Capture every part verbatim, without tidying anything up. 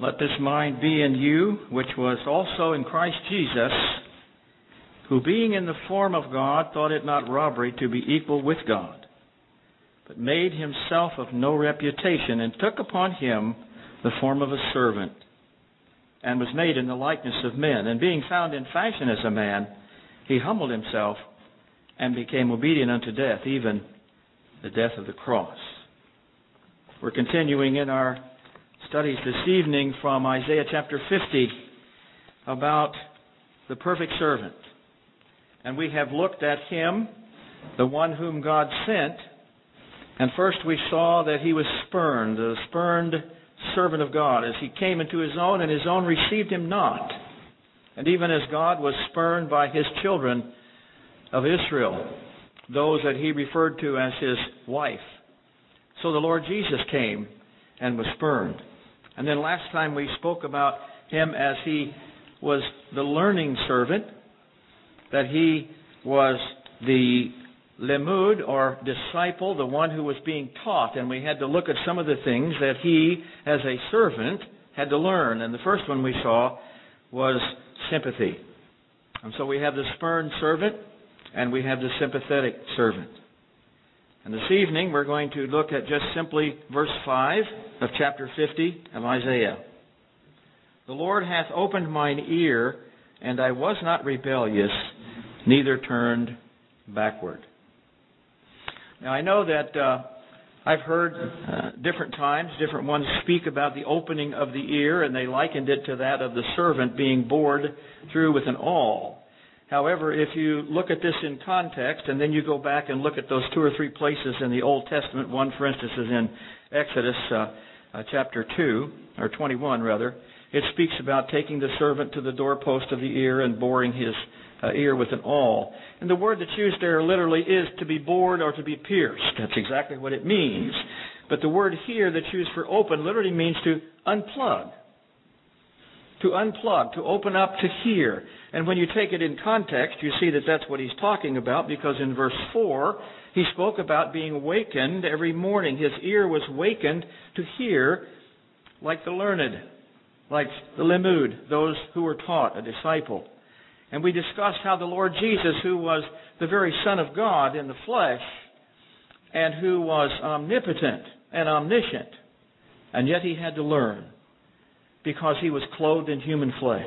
let this mind be in you, which was also in Christ Jesus, who being in the form of God, thought it not robbery to be equal with God, but made himself of no reputation, and took upon him the form of a servant, and was made in the likeness of men. And being found in fashion as a man, he humbled himself and became obedient unto death, even the death of the cross. We're continuing in our studies this evening from Isaiah chapter fifty about the perfect servant. And we have looked at him, the one whom God sent. And first we saw that he was spurned, the spurned servant of God, as he came into his own, and his own received him not. And even as God was spurned by his children of Israel, those that he referred to as his wife, so the Lord Jesus came and was spurned. And then last time we spoke about him as he was the learning servant, that he was the lemud, or disciple, the one who was being taught. And we had to look at some of the things that he, as a servant, had to learn. And the first one we saw was sympathy. And so we have the spurned servant, and we have the sympathetic servant. And this evening we're going to look at just simply verse five of chapter fifty of Isaiah. The Lord hath opened mine ear, and I was not rebellious, neither turned backward. Now I know that uh, I've heard uh, different times, different ones speak about the opening of the ear, and they likened it to that of the servant being bored through with an awl. However, if you look at this in context, and then you go back and look at those two or three places in the Old Testament, one, for instance, is in Exodus uh, uh, chapter two, or twenty-one, rather, it speaks about taking the servant to the doorpost of the ear and boring his uh, ear with an awl. And the word that's used there literally is to be bored or to be pierced. That's exactly what it means. But the word here that's used for open literally means to unplug. To unplug, to open up to hear. And when you take it in context, you see that that's what he's talking about, because in verse four, he spoke about being awakened every morning. His ear was wakened to hear like the learned, like the lemud, those who were taught, a disciple. And we discussed how the Lord Jesus, who was the very Son of God in the flesh, and who was omnipotent and omniscient, and yet he had to learn, because he was clothed in human flesh.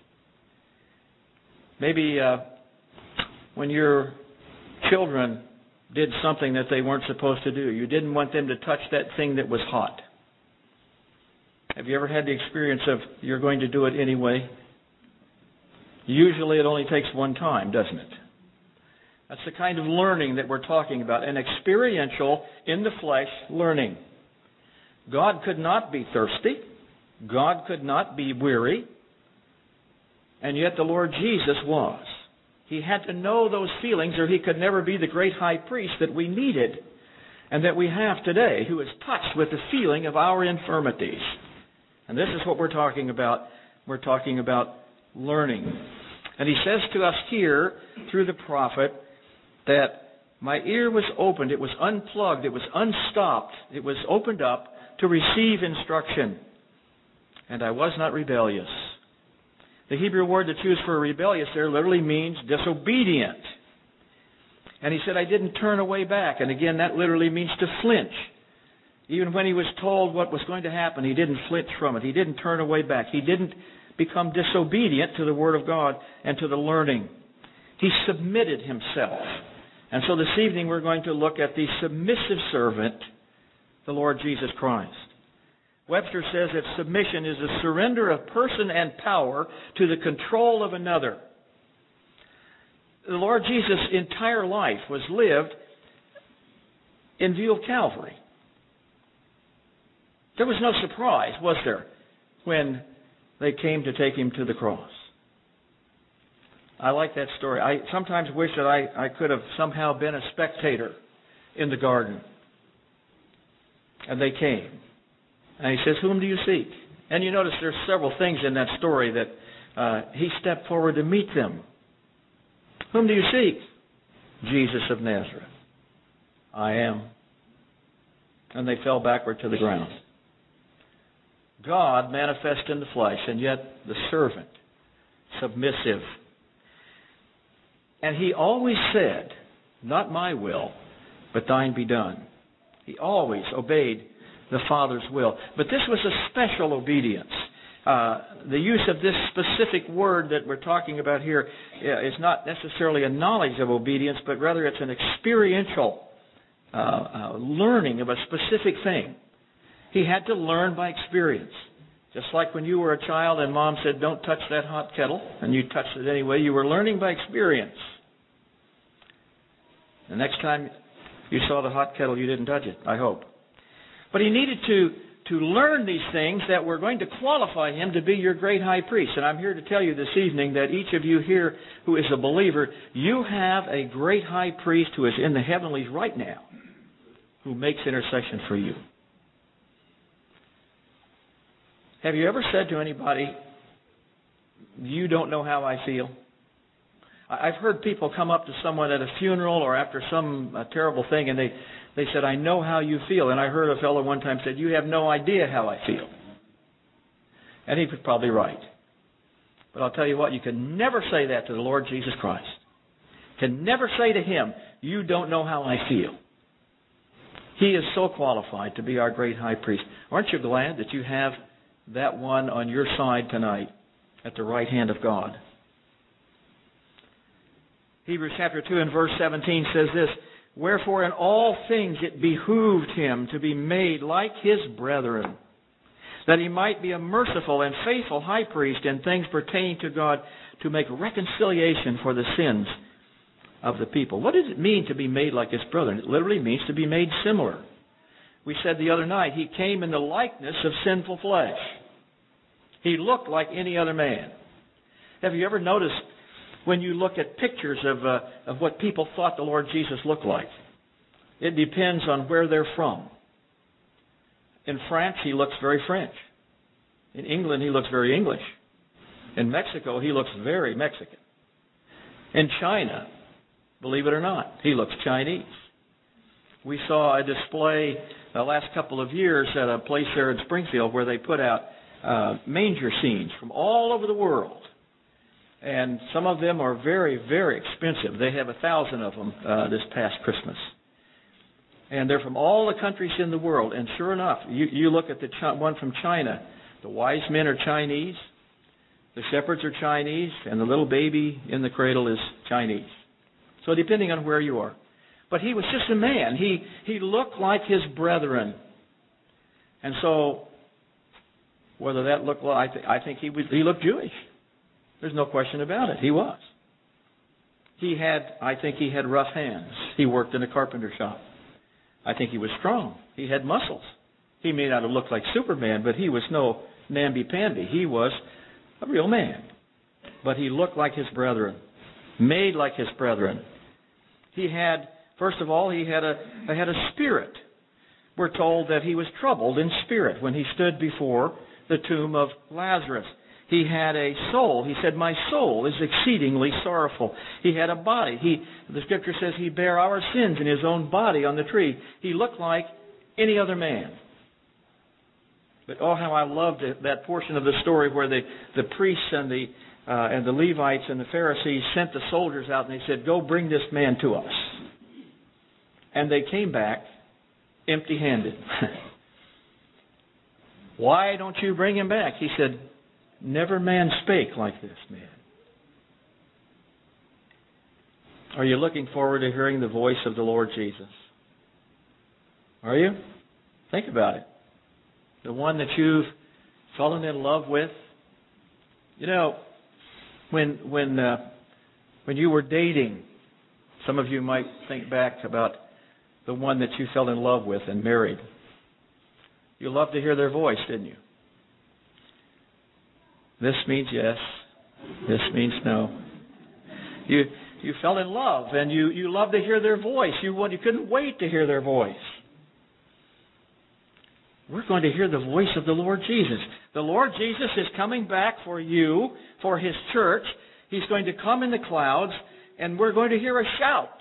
Maybe uh, when your children did something that they weren't supposed to do, you didn't want them to touch that thing that was hot. Have you ever had the experience of you're going to do it anyway? Usually it only takes one time, doesn't it? That's the kind of learning that we're talking about, an experiential, in the flesh learning. God could not be thirsty. God could not be weary. And yet the Lord Jesus was. He had to know those feelings, or he could never be the great high priest that we needed and that we have today, who is touched with the feeling of our infirmities. And this is what we're talking about. We're talking about learning. And he says to us here, through the prophet, that my ear was opened, it was unplugged, it was unstopped, it was opened up to receive instruction. And I was not rebellious. The Hebrew word that's used for rebellious there literally means disobedient. And he said, I didn't turn away back. And again, that literally means to flinch. Even when he was told what was going to happen, he didn't flinch from it. He didn't turn away back. He didn't become disobedient to the Word of God and to the learning. He submitted himself. And so this evening we're going to look at the submissive servant, the Lord Jesus Christ. Webster says that submission is a surrender of person and power to the control of another. The Lord Jesus' entire life was lived in view of Calvary. There was no surprise, was there, when they came to take him to the cross. I like that story. I sometimes wish that I, I could have somehow been a spectator in the garden. And they came. And he says, whom do you seek? And you notice there's several things in that story that uh, he stepped forward to meet them. Whom do you seek? Jesus of Nazareth. I am. And they fell backward to the ground. God manifest in the flesh, and yet the servant, submissive. And he always said, not my will, but thine be done. He always obeyed the Father's will. But this was a special obedience. Uh, the use of this specific word that we're talking about here is not necessarily a knowledge of obedience, but rather it's an experiential uh, uh, learning of a specific thing. He had to learn by experience. Just like when you were a child and Mom said, don't touch that hot kettle, and you touched it anyway, you were learning by experience. The next time you saw the hot kettle, you didn't touch it, I hope. But he needed to, to learn these things that were going to qualify him to be your great high priest. And I'm here to tell you this evening that each of you here who is a believer, you have a great high priest who is in the heavenlies right now, who makes intercession for you. Have you ever said to anybody, you don't know how I feel? I've heard people come up to someone at a funeral or after some uh, terrible thing, and they, they said, I know how you feel. And I heard a fellow one time said, you have no idea how I feel. And he was probably right. But I'll tell you what, you can never say that to the Lord Jesus Christ. You can never say to Him, you don't know how I feel. He is so qualified to be our great high priest. Aren't you glad that you have that one on your side tonight at the right hand of God? Hebrews chapter two and verse seventeen says this, wherefore in all things it behooved him to be made like his brethren, that he might be a merciful and faithful high priest in things pertaining to God, to make reconciliation for the sins of the people. What does it mean to be made like his brethren? It literally means to be made similar. We said the other night, he came in the likeness of sinful flesh. He looked like any other man. Have you ever noticed when you look at pictures of uh, of what people thought the Lord Jesus looked like? It depends on where they're from. In France, he looks very French. In England, he looks very English. In Mexico, he looks very Mexican. In China, believe it or not, he looks Chinese. We saw a display the last couple of years at a place there in Springfield where they put out uh, manger scenes from all over the world. And some of them are very, very expensive. They have a thousand of them uh, this past Christmas. And they're from all the countries in the world. And sure enough, you, you look at the Ch- one from China, the wise men are Chinese, the shepherds are Chinese, and the little baby in the cradle is Chinese. So depending on where you are. But he was just a man. He he looked like his brethren. And so, whether that looked like, I, th- I think he was, he looked Jewish. There's no question about it. He was. He had, I think he had rough hands. He worked in a carpenter shop. I think he was strong. He had muscles. He may not have looked like Superman, but he was no namby-pamby. He was a real man. But he looked like his brethren, made like his brethren. He had, first of all, he had a, he had a spirit. We're told that he was troubled in spirit when he stood before the tomb of Lazarus. He had a soul. He said, my soul is exceedingly sorrowful. He had a body. He, the Scripture says he bare our sins in his own body on the tree. He looked like any other man. But oh, how I loved it, that portion of the story where the, the priests and the uh, and the Levites and the Pharisees sent the soldiers out and they said, go bring this man to us. And they came back empty-handed. Why don't you bring him back? He said, never man spake like this man. Are you looking forward to hearing the voice of the Lord Jesus? Are you? Think about it. The one that you've fallen in love with. You know, when when uh, when you were dating, some of you might think back about the one that you fell in love with and married. You loved to hear their voice, didn't you? This means yes. This means no. You you fell in love and you, you loved to hear their voice. You you couldn't wait to hear their voice. We're going to hear the voice of the Lord Jesus. The Lord Jesus is coming back for you, for His church. He's going to come in the clouds, and we're going to hear a shout.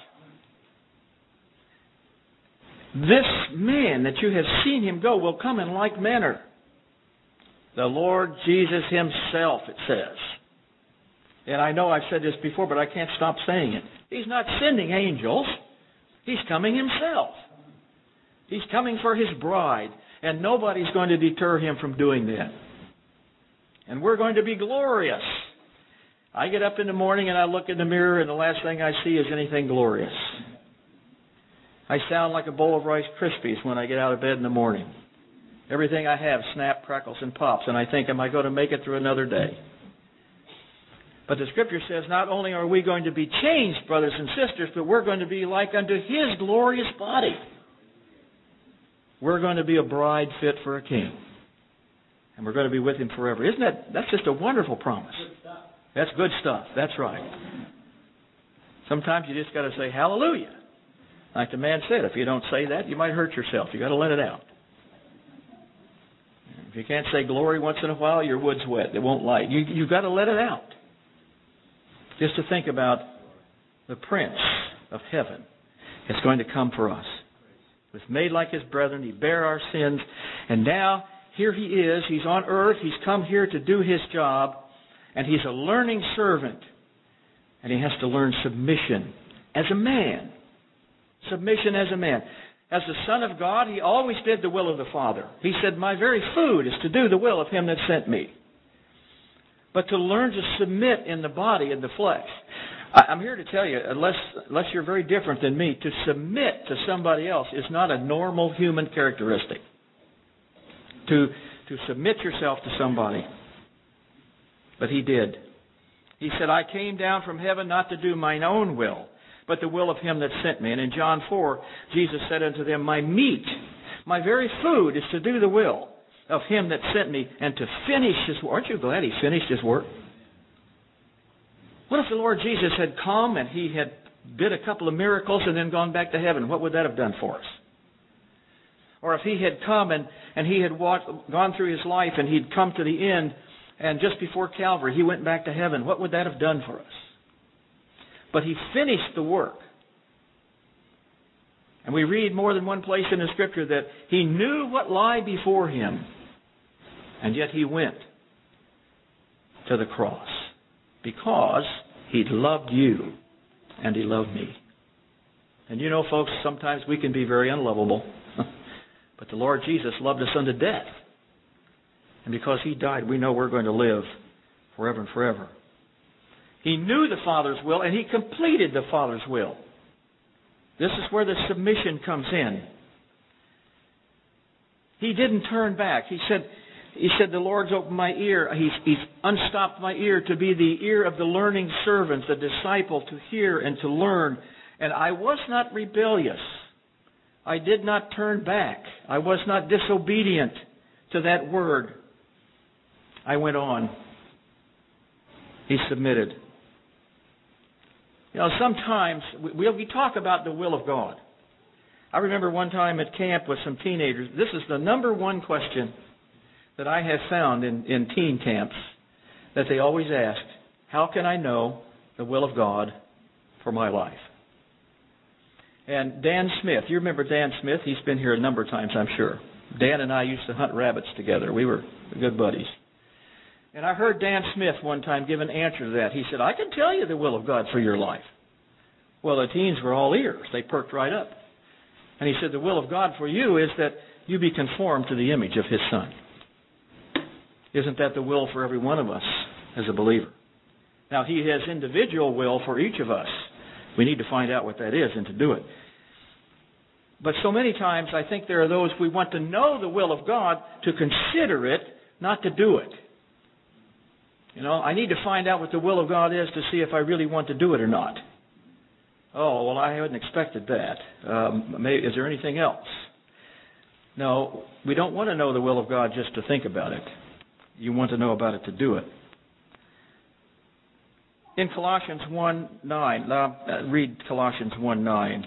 This man that you have seen Him go will come in like manner. The Lord Jesus Himself, it says. And I know I've said this before, but I can't stop saying it. He's not sending angels. He's coming Himself. He's coming for His bride. And nobody's going to deter Him from doing that. And we're going to be glorious. I get up in the morning and I look in the mirror and the last thing I see is anything glorious. I sound like a bowl of Rice Krispies when I get out of bed in the morning. Everything I have snap, crackles, and pops, and I think, am I going to make it through another day? But the Scripture says not only are we going to be changed, brothers and sisters, but we're going to be like unto His glorious body. We're going to be a bride fit for a king. And we're going to be with Him forever. Isn't that, that's just a wonderful promise. That's good stuff. That's right. Sometimes you just got to say hallelujah. Like the man said, if you don't say that, you might hurt yourself. You got to let it out. If you can't say glory once in a while, your wood's wet. It won't light. You, you've got to let it out. Just to think about the Prince of Heaven is going to come for us. He was made like His brethren. He bare our sins. And now, here He is. He's on earth. He's come here to do His job. And He's a learning servant. And He has to learn submission as a man. Submission as a man. As the Son of God, He always did the will of the Father. He said, my very food is to do the will of Him that sent me. But to learn to submit in the body, in the flesh. I'm here to tell you, unless, unless you're very different than me, to submit to somebody else is not a normal human characteristic. To, to submit yourself to somebody. But He did. He said, I came down from heaven not to do mine own will, but the will of Him that sent me. And in John four, Jesus said unto them, my meat, my very food is to do the will of Him that sent me and to finish His work. Aren't you glad He finished His work? What if the Lord Jesus had come and He had did a couple of miracles and then gone back to heaven? What would that have done for us? Or if He had come and, and He had walked, gone through His life and He'd come to the end and just before Calvary He went back to heaven, what would that have done for us? But He finished the work. And we read more than one place in the Scripture that He knew what lay before Him, and yet He went to the cross because He loved you and He loved me. And you know, folks, sometimes we can be very unlovable, but the Lord Jesus loved us unto death. And because He died, we know we're going to live forever and forever. He knew the Father's will, and He completed the Father's will. This is where the submission comes in. He didn't turn back. He said, He said, the Lord's opened my ear. He's, he's unstopped my ear to be the ear of the learning servant, the disciple, to hear and to learn. And I was not rebellious. I did not turn back. I was not disobedient to that word. I went on. He submitted. You know, sometimes we, we talk about the will of God. I remember one time at camp with some teenagers. This is the number one question that I have found in, in teen camps that they always ask. How can I know the will of God for my life? And Dan Smith, you remember Dan Smith? He's been here a number of times, I'm sure. Dan and I used to hunt rabbits together. We were good buddies. And I heard Dan Smith one time give an answer to that. He said, I can tell you the will of God for your life. Well, the teens were all ears. They perked right up. And he said, the will of God for you is that you be conformed to the image of His Son. Isn't that the will for every one of us as a believer? Now, He has individual will for each of us. We need to find out what that is and to do it. But so many times I think there are those we want to know the will of God to consider it, not to do it. You know, I need to find out what the will of God is to see if I really want to do it or not. Oh, well, I hadn't expected that. Um, maybe, is there anything else? No, we don't want to know the will of God just to think about it. You want to know about it to do it. In Colossians one nine, now, uh, read Colossians one nine.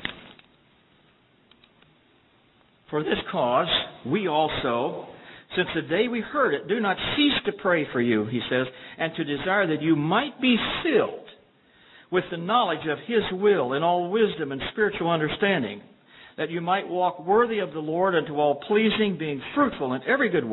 For this cause, we also, since the day we heard it, do not cease to pray for you, he says, and to desire that you might be filled with the knowledge of His will in all wisdom and spiritual understanding, that you might walk worthy of the Lord unto all pleasing, being fruitful in every good work,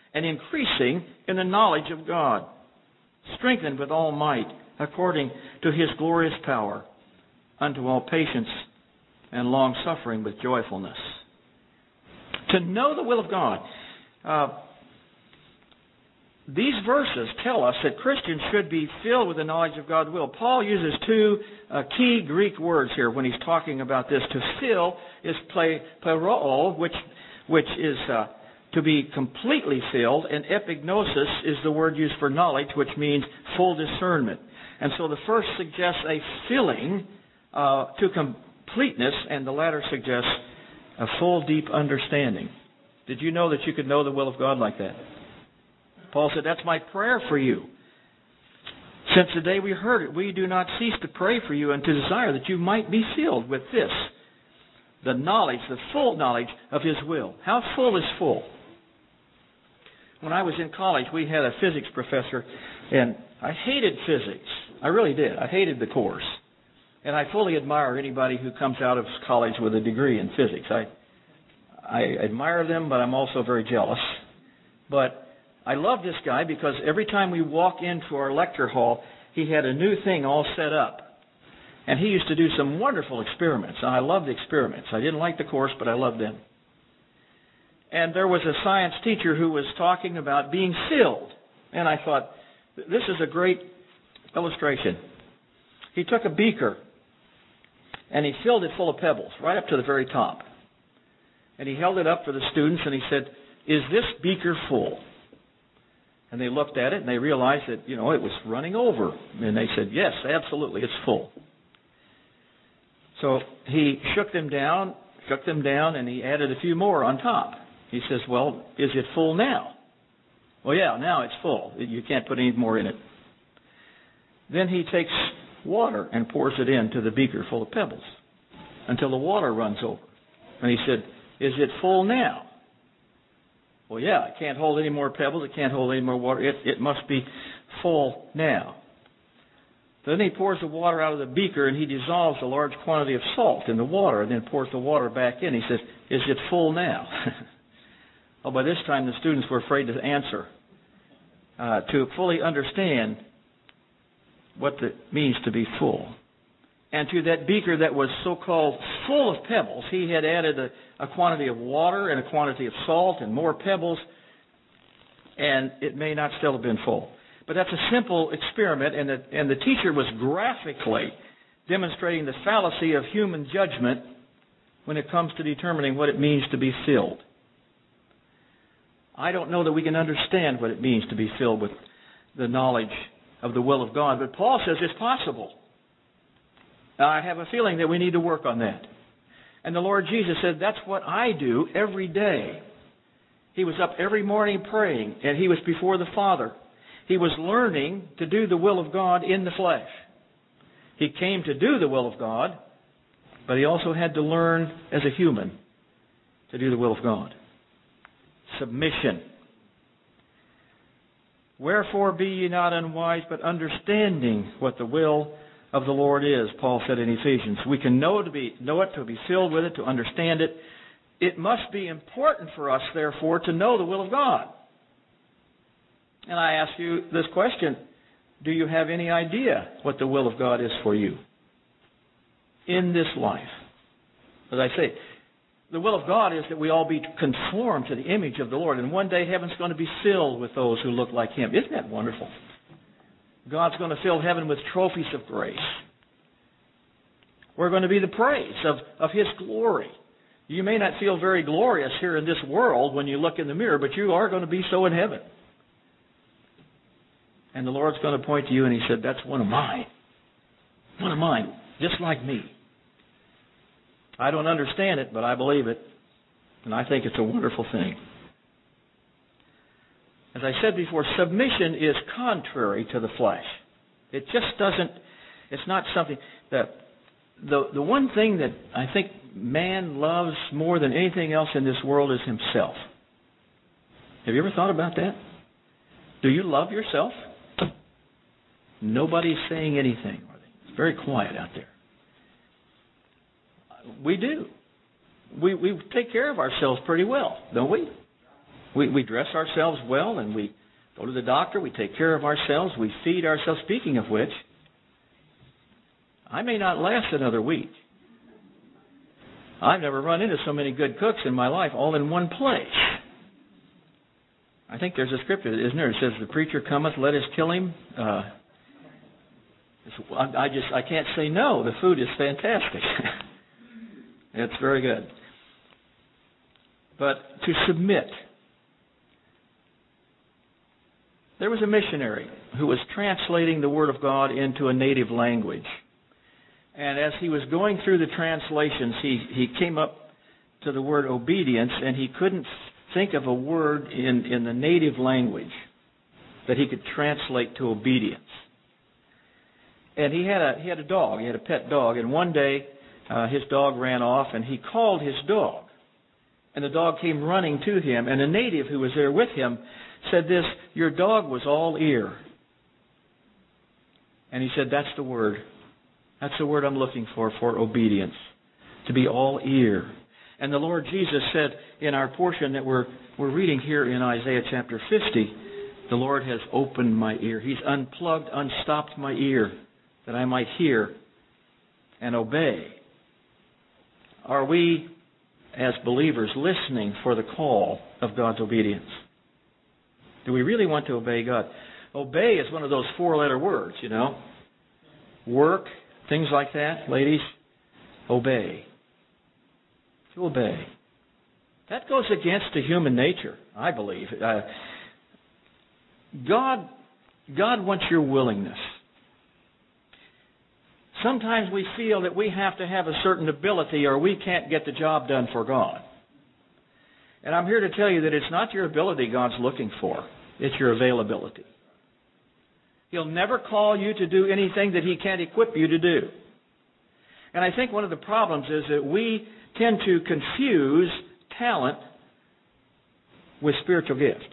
and increasing in the knowledge of God, strengthened with all might, according to His glorious power, unto all patience and long-suffering with joyfulness. To know the will of God. Uh, these verses tell us that Christians should be filled with the knowledge of God's will. Paul uses two uh, key Greek words here when he's talking about this. To fill is ple, pleroo, which, which is uh, to be completely filled, and epignosis is the word used for knowledge, which means full discernment. And so the first suggests a filling uh, to completeness, and the latter suggests a full, deep understanding. Did you know that you could know the will of God like that? Paul said, that's my prayer for you. Since the day we heard it, we do not cease to pray for you and to desire that you might be filled with this, the knowledge, the full knowledge of His will. How full is full? When I was in college, we had a physics professor, and I hated physics. I really did. I hated the course. And I fully admire anybody who comes out of college with a degree in physics. I, I admire them, but I'm also very jealous. But I love this guy because every time we walk into our lecture hall, he had a new thing all set up. And he used to do some wonderful experiments. And I loved the experiments. I didn't like the course, but I loved them. And there was a science teacher who was talking about being filled. And I thought, this is a great illustration. He took a beaker and he filled it full of pebbles, right up to the very top. And he held it up for the students and he said, is this beaker full? And they looked at it and they realized that, you know, it was running over. And they said, yes, absolutely, it's full. So he shook them down, shook them down, and he added a few more on top. He says, well, is it full now? Well, yeah, now it's full. You can't put any more in it. Then he takes water and pours it into the beaker full of pebbles until the water runs over. And he said, is it full now? Well, yeah, it can't hold any more pebbles. It can't hold any more water. It, it must be full now. Then he pours the water out of the beaker and he dissolves a large quantity of salt in the water and then pours the water back in. He says, is it full now? Well, by this time the students were afraid to answer, uh, to fully understand what it means to be full. And to that beaker that was so-called full of pebbles, he had added a, a quantity of water and a quantity of salt and more pebbles, and it may not still have been full. But that's a simple experiment, and the, and the teacher was graphically demonstrating the fallacy of human judgment when it comes to determining what it means to be filled. I don't know that we can understand what it means to be filled with the knowledge of the will of God, but Paul says it's possible. Now, I have a feeling that we need to work on that. And the Lord Jesus said, that's what I do every day. He was up every morning praying, and he was before the Father. He was learning to do the will of God in the flesh. He came to do the will of God, but he also had to learn as a human to do the will of God. Submission. Wherefore be ye not unwise, but understanding what the will of the Lord is, Paul said in Ephesians. We can know to be know it, to be filled with it, to understand it. It must be important for us, therefore, to know the will of God. And I ask you this question, do you have any idea what the will of God is for you in this life? As I say, the will of God is that we all be conformed to the image of the Lord. And one day heaven's going to be filled with those who look like Him. Isn't that wonderful? God's going to fill heaven with trophies of grace. We're going to be the praise of, of His glory. You may not feel very glorious here in this world when you look in the mirror, but you are going to be so in heaven. And the Lord's going to point to you and He said, that's one of mine. One of mine, just like me. I don't understand it, but I believe it. And I think it's a wonderful thing. As I said before, submission is contrary to the flesh. It just doesn't, it's not something that, the, the one thing that I think man loves more than anything else in this world is himself. Have you ever thought about that? Do you love yourself? Nobody's saying anything, are they? It's very quiet out there. We do. We, we take care of ourselves pretty well, don't we? We, we dress ourselves well, and we go to the doctor. We take care of ourselves. We feed ourselves. Speaking of which, I may not last another week. I've never run into so many good cooks in my life, all in one place. I think there's a scripture, isn't there? It says, "The preacher cometh, let us kill him." Uh, I just I can't say no. The food is fantastic. It's very good. But to submit. There was a missionary who was translating the Word of God into a native language. And as he was going through the translations, he, he came up to the word obedience, and he couldn't think of a word in, in the native language that he could translate to obedience. And he had a he had a dog. He had a pet dog. And one day, uh, his dog ran off, and he called his dog. And the dog came running to him. And a native who was there with him said this, "Your dog was all ear." And he said, "That's the word. That's the word I'm looking for, for obedience. To be all ear." And the Lord Jesus said in our portion that we're we're reading here in Isaiah chapter fifty, the Lord has opened my ear. He's unplugged, unstopped my ear, that I might hear and obey. Are we, as believers, listening for the call of God's obedience? Do we really want to obey God? Obey is one of those four-letter words, you know. Work, things like that, ladies. Obey. To obey. That goes against the human nature, I believe. Uh, God, God wants your willingness. Sometimes we feel that we have to have a certain ability or we can't get the job done for God. And I'm here to tell you that it's not your ability God's looking for. It's your availability. He'll never call you to do anything that He can't equip you to do. And I think one of the problems is that we tend to confuse talent with spiritual gift.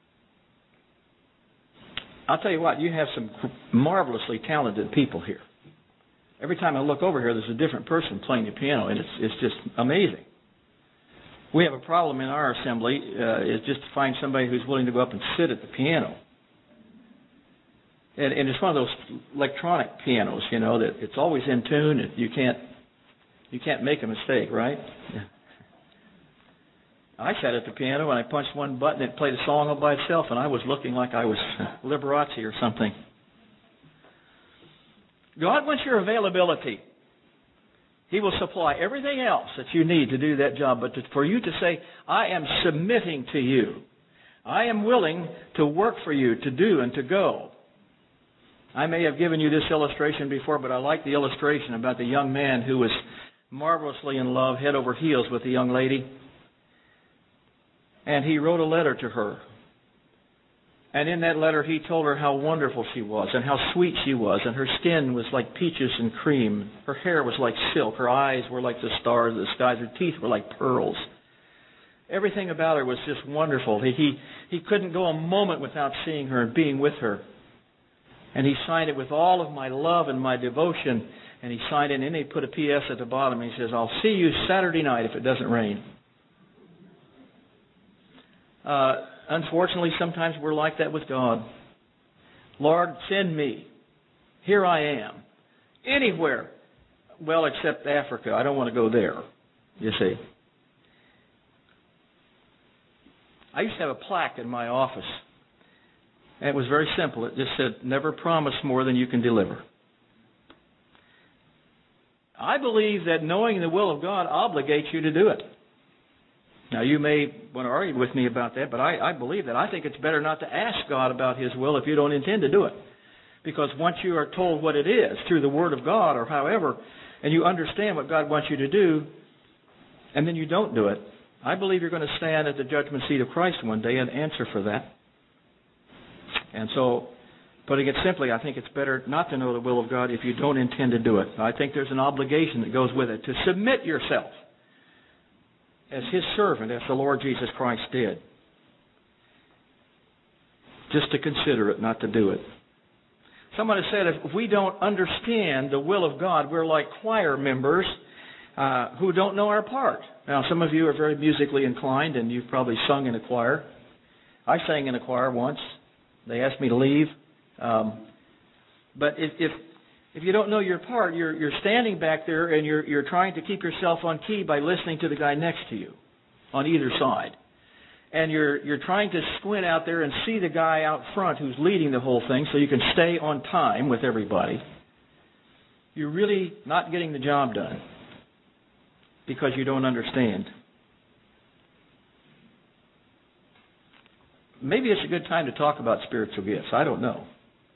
I'll tell you what, you have some marvelously talented people here. Every time I look over here, there's a different person playing the piano, and it's it's just amazing. We have a problem in our assembly, uh, is just to find somebody who's willing to go up and sit at the piano. And, and it's one of those electronic pianos, you know, that it's always in tune, and you can't you can't make a mistake, right? Yeah. I sat at the piano and I punched one button and it played a song all by itself, and I was looking like I was Liberace or something. God wants your availability. He will supply everything else that you need to do that job. But to, for you to say, "I am submitting to you. I am willing to work for you, to do and to go." I may have given you this illustration before, but I like the illustration about the young man who was marvelously in love, head over heels with the young lady. And he wrote a letter to her. And in that letter, he told her how wonderful she was and how sweet she was. And her skin was like peaches and cream. Her hair was like silk. Her eyes were like the stars of the skies. Her teeth were like pearls. Everything about her was just wonderful. He, he, he couldn't go a moment without seeing her and being with her. And he signed it with all of my love and my devotion. And he signed it, and then he put a P S at the bottom. And he says, "I'll see you Saturday night if it doesn't rain." Uh, unfortunately, sometimes we're like that with God. "Lord, send me. Here I am. Anywhere. Well, except Africa. I don't want to go there." You see. I used to have a plaque in my office. And it was very simple. It just said, "Never promise more than you can deliver." I believe that knowing the will of God obligates you to do it. Now, you may want to argue with me about that, but I, I believe that. I think it's better not to ask God about His will if you don't intend to do it. Because once you are told what it is through the Word of God or however, and you understand what God wants you to do, and then you don't do it, I believe you're going to stand at the judgment seat of Christ one day and answer for that. And so, putting it simply, I think it's better not to know the will of God if you don't intend to do it. I think there's an obligation that goes with it to submit yourself as His servant, as the Lord Jesus Christ did. Just to consider it, not to do it. Someone has said if we don't understand the will of God, we're like choir members uh, who don't know our part. Now, some of you are very musically inclined, and you've probably sung in a choir. I sang in a choir once. They asked me to leave. Um, but if, if if you don't know your part, you're you're standing back there and you're you're trying to keep yourself on key by listening to the guy next to you, on either side, and you're you're trying to squint out there and see the guy out front who's leading the whole thing, so you can stay on time with everybody. You're really not getting the job done because you don't understand. Maybe it's a good time to talk about spiritual gifts. I don't know.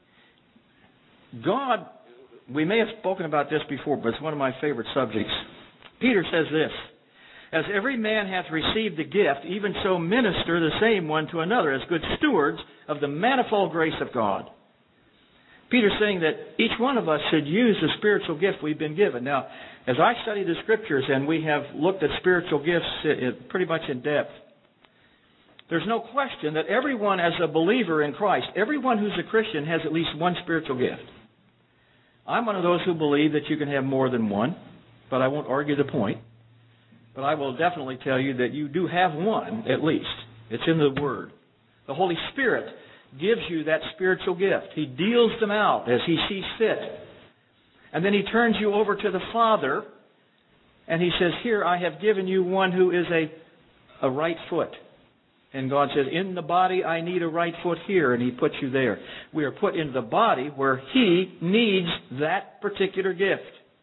God, we may have spoken about this before, but it's one of my favorite subjects. Peter says this, as every man hath received a gift, even so minister the same one to another, as good stewards of the manifold grace of God. Peter's saying that each one of us should use the spiritual gift we've been given. Now, as I study the Scriptures, and we have looked at spiritual gifts pretty much in depth, there's no question that everyone as a believer in Christ, everyone who's a Christian has at least one spiritual gift. I'm one of those who believe that you can have more than one, but I won't argue the point. But I will definitely tell you that you do have one, at least. It's in the Word. The Holy Spirit gives you that spiritual gift. He deals them out as He sees fit. And then He turns you over to the Father, and He says, here, I have given you one who is a, a right foot. And God says, in the body I need a right foot here, and He puts you there. We are put into the body where He needs that particular gift.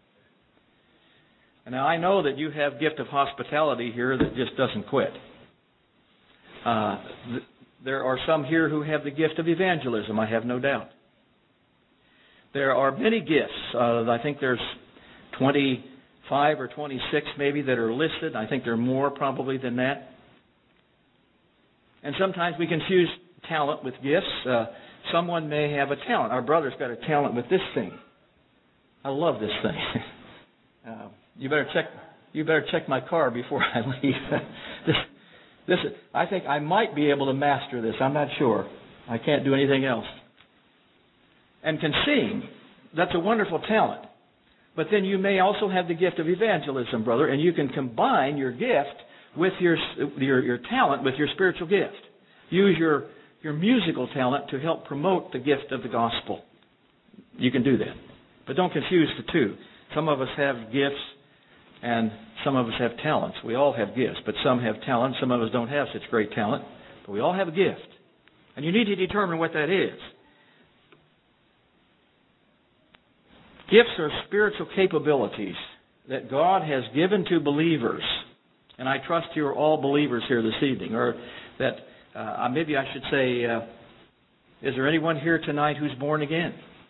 And now I know that you have gift of hospitality here that just doesn't quit. Uh, th- there are some here who have the gift of evangelism, I have no doubt. There are many gifts. Uh, I think there's twenty-five or twenty-six maybe that are listed. I think there are more probably than that. And sometimes we confuse talent with gifts. Uh, someone may have a talent. Our brother's got a talent with this thing. I love this thing. uh, you better check. You better check my car before I leave. this, this. I think I might be able to master this. I'm not sure. I can't do anything else. And can sing. That's a wonderful talent. But then you may also have the gift of evangelism, brother, and you can combine your gift with your, your your talent, with your spiritual gift. Use your, your musical talent to help promote the gift of the gospel. You can do that. But don't confuse the two. Some of us have gifts and some of us have talents. We all have gifts, but some have talent. Some of us don't have such great talent. But we all have a gift. And you need to determine what that is. Gifts are spiritual capabilities that God has given to believers. And I trust you're all believers here this evening. Or that, uh, maybe I should say, uh, is there anyone here tonight who's born again?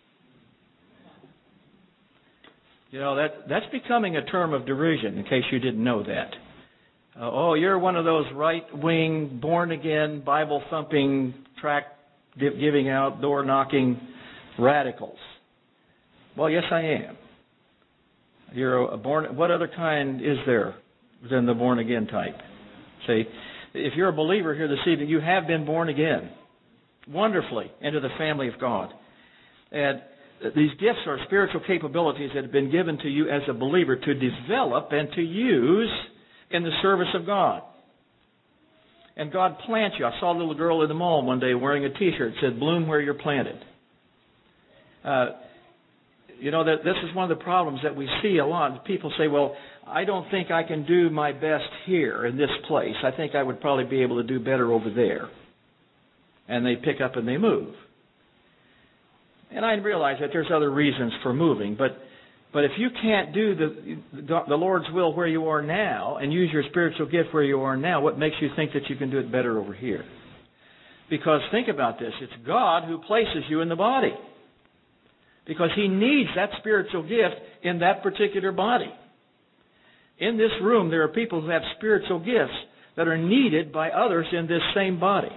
You know, that that's becoming a term of derision, in case you didn't know that. Uh, oh, you're one of those right-wing, born-again, Bible-thumping, tract-giving out, door-knocking radicals. Well, yes, I am. You're a born. What other kind is there than the born-again type? See, if you're a believer here this evening, you have been born again, wonderfully, into the family of God. And these gifts are spiritual capabilities that have been given to you as a believer to develop and to use in the service of God. And God plants you. I saw a little girl in the mall one day wearing a T-shirt that said, "Bloom where you're planted." Uh, you know, that this is one of the problems that we see a lot. People say, well, I don't think I can do my best here in this place. I think I would probably be able to do better over there. And they pick up and they move. And I realize that there's other reasons for moving, but but if you can't do the the Lord's will where you are now and use your spiritual gift where you are now, what makes you think that you can do it better over here? Because think about this, it's God who places you in the body. Because He needs that spiritual gift in that particular body. In this room, there are people who have spiritual gifts that are needed by others in this same body.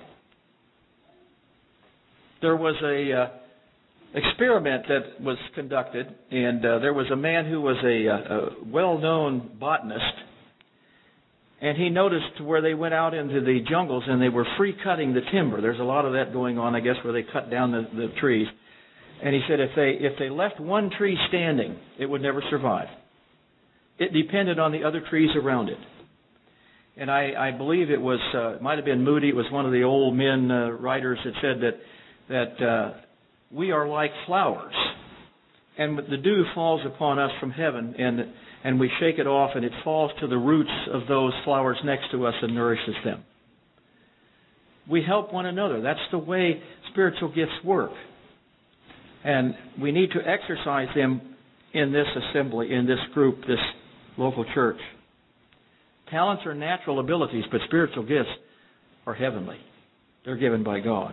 There was a uh, experiment that was conducted, and uh, there was a man who was a, a well-known botanist, and he noticed where they went out into the jungles and they were free-cutting the timber. There's a lot of that going on, I guess, where they cut down the, the trees. And he said if they if they left one tree standing, it would never survive. It depended on the other trees around it. And I, I believe it was, uh, it might have been Moody, it was one of the old men uh, writers that said that, that uh, we are like flowers. And the dew falls upon us from heaven, and and we shake it off, and it falls to the roots of those flowers next to us and nourishes them. We help one another. That's the way spiritual gifts work. And we need to exercise them in this assembly, in this group, this local church. Talents are natural abilities, but spiritual gifts are heavenly. They're given by God.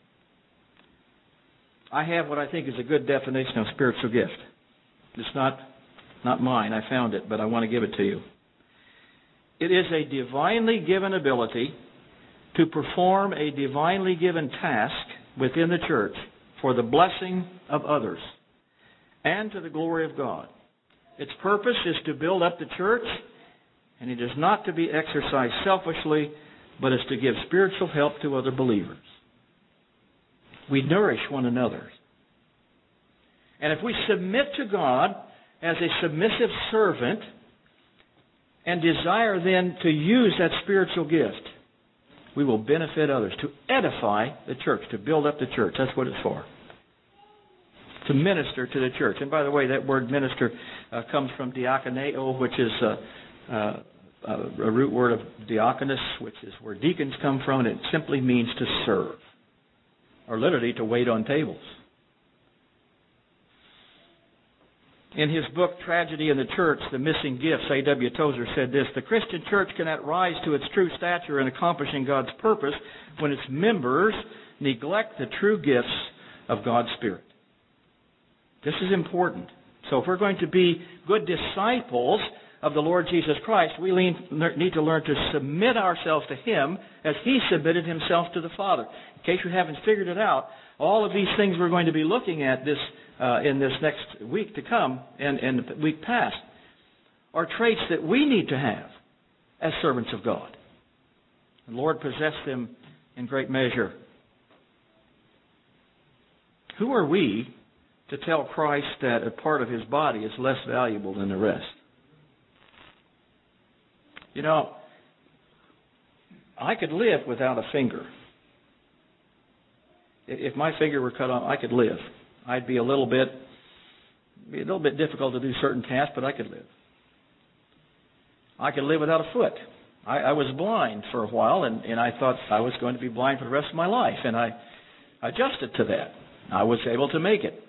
I have what I think is a good definition of spiritual gift. It's not, not mine. I found it, but I want to give it to you. It is a divinely given ability to perform a divinely given task within the church for the blessing of others and to the glory of God. Its purpose is to build up the church, and it is not to be exercised selfishly, but is to give spiritual help to other believers. We nourish one another. And if we submit to God as a submissive servant and desire then to use that spiritual gift, we will benefit others, to edify the church, to build up the church. That's what it's for. To minister to the church. And by the way, that word minister uh, comes from diakoneo, which is uh, uh, a root word of diakonos, which is where deacons come from, and it simply means to serve, or literally to wait on tables. In his book, Tragedy in the Church, The Missing Gifts, A W Tozer said this: the Christian church cannot rise to its true stature in accomplishing God's purpose when its members neglect the true gifts of God's Spirit. This is important. So if we're going to be good disciples of the Lord Jesus Christ, we need to learn to submit ourselves to Him as He submitted Himself to the Father. In case you haven't figured it out, all of these things we're going to be looking at this uh, in this next week to come and, and the week past are traits that we need to have as servants of God. The Lord possessed them in great measure. Who are we to tell Christ that a part of His body is less valuable than the rest? You know, I could live without a finger. If my finger were cut off, I could live. I'd be a little bit, be a little bit difficult to do certain tasks, but I could live. I could live without a foot. I, I was blind for a while, and, and I thought I was going to be blind for the rest of my life, and I adjusted to that. I was able to make it.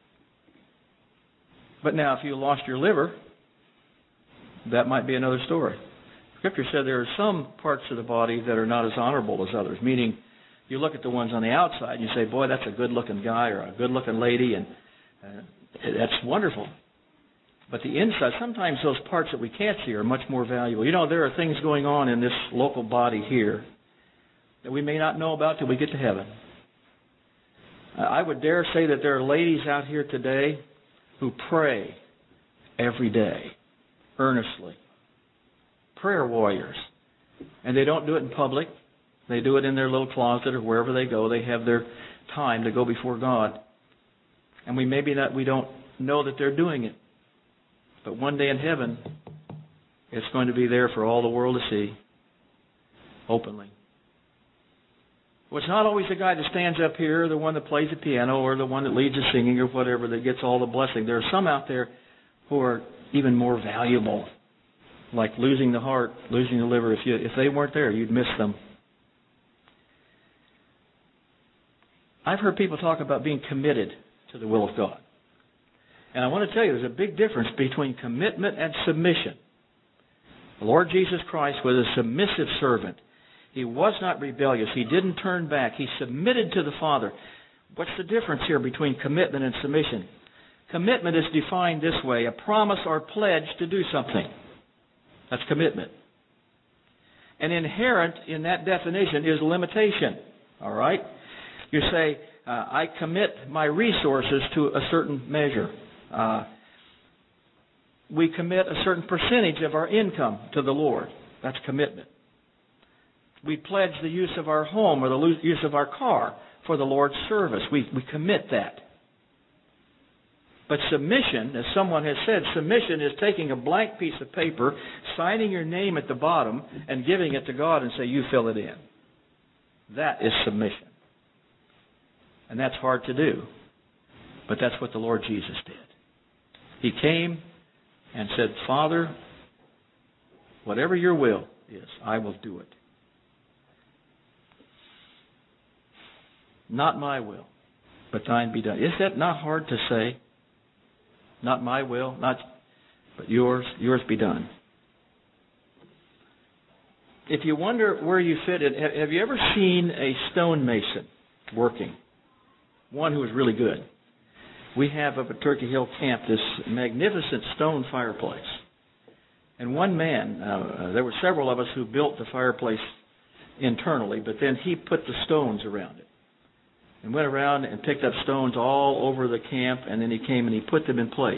But now, if you lost your liver, that might be another story. Scripture said there are some parts of the body that are not as honorable as others, meaning you look at the ones on the outside and you say, boy, that's a good-looking guy or a good-looking lady, and uh, that's wonderful. But the inside, sometimes those parts that we can't see are much more valuable. You know, there are things going on in this local body here that we may not know about till we get to heaven. Uh, I would dare say that there are ladies out here today who pray every day, earnestly. Prayer warriors. And they don't do it in public. They do it in their little closet or wherever they go. They have their time to go before God. And we maybe not we don't know that they're doing it. But one day in heaven, it's going to be there for all the world to see, openly. Well, it's not always the guy that stands up here, or the one that plays the piano, or the one that leads the singing, or whatever, that gets all the blessing. There are some out there who are even more valuable, like losing the heart, losing the liver. If you if they weren't there, you'd miss them. I've heard people talk about being committed to the will of God. And I want to tell you, there's a big difference between commitment and submission. The Lord Jesus Christ was a submissive servant. He was not rebellious. He didn't turn back. He submitted to the Father. What's the difference here between commitment and submission? Commitment is defined this way: a promise or pledge to do something. That's commitment. And inherent in that definition is limitation. All right? You say, uh, I commit my resources to a certain measure. Uh, we commit a certain percentage of our income to the Lord. That's commitment. We pledge the use of our home or the use of our car for the Lord's service. We, we commit that. But submission, as someone has said, submission is taking a blank piece of paper, signing your name at the bottom, and giving it to God and say, you fill it in. That is submission. And that's hard to do. But that's what the Lord Jesus did. He came and said, Father, whatever your will is, I will do it. Not my will, but thine be done. Is that not hard to say? Not my will, not, but yours, yours be done. If you wonder where you fit in, have you ever seen a stonemason working? One who is really good. We have up at Turkey Hill Camp this magnificent stone fireplace. And one man, uh, there were several of us who built the fireplace internally, but then he put the stones around it. And went around and picked up stones all over the camp, and then he came and he put them in place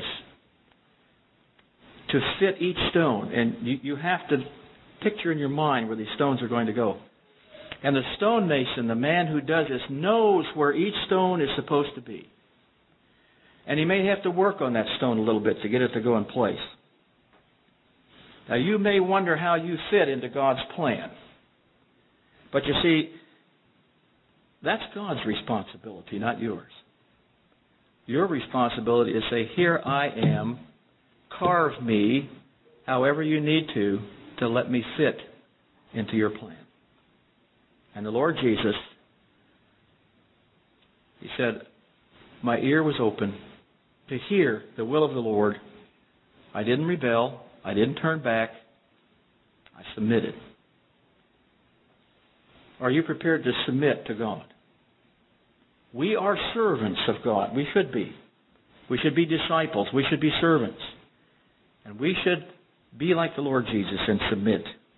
to fit each stone. And you, you have to picture in your mind where these stones are going to go. And the stonemason, the man who does this, knows where each stone is supposed to be. And he may have to work on that stone a little bit to get it to go in place. Now, you may wonder how you fit into God's plan. But you see, that's God's responsibility, not yours. Your responsibility is to say, here I am, carve me however you need to, to let me fit into your plan. And the Lord Jesus, He said, my ear was open to hear the will of the Lord. I didn't rebel. I didn't turn back. I submitted. Are you prepared to submit to God? We are servants of God. We should be. We should be disciples. We should be servants. And we should be like the Lord Jesus and submit.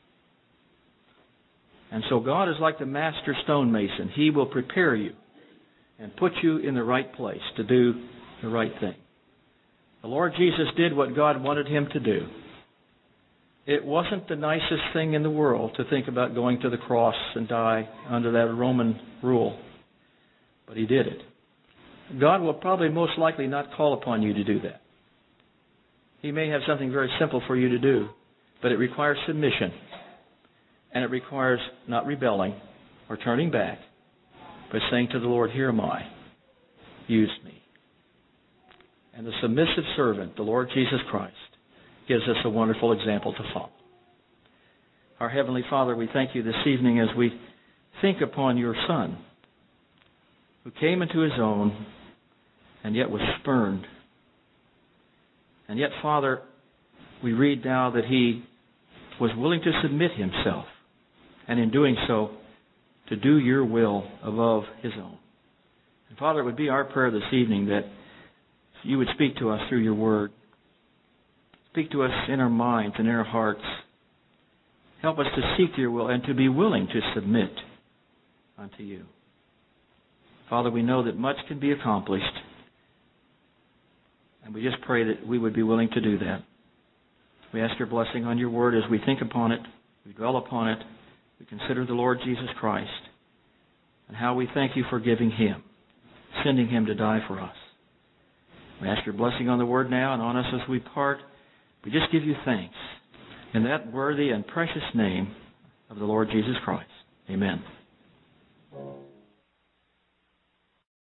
And so God is like the master stonemason. He will prepare you and put you in the right place to do the right thing. The Lord Jesus did what God wanted Him to do. It wasn't the nicest thing in the world to think about going to the cross and die under that Roman rule. But He did it. God will probably most likely not call upon you to do that. He may have something very simple for you to do, but it requires submission. And it requires not rebelling or turning back, but saying to the Lord, here am I. Use me. And the submissive servant, the Lord Jesus Christ, gives us a wonderful example to follow. Our Heavenly Father, we thank you this evening as we think upon your Son, who came into His own and yet was spurned. And yet, Father, we read now that He was willing to submit Himself, and in doing so, to do your will above His own. And Father, it would be our prayer this evening that you would speak to us through your word. Speak to us in our minds and in our hearts. Help us to seek your will and to be willing to submit unto you. Father, we know that much can be accomplished, and we just pray that we would be willing to do that. We ask your blessing on your word as we think upon it, we dwell upon it, we consider the Lord Jesus Christ, and how we thank you for giving Him, sending Him to die for us. We ask your blessing on the word now and on us as we part. We just give you thanks in that worthy and precious name of the Lord Jesus Christ. Amen.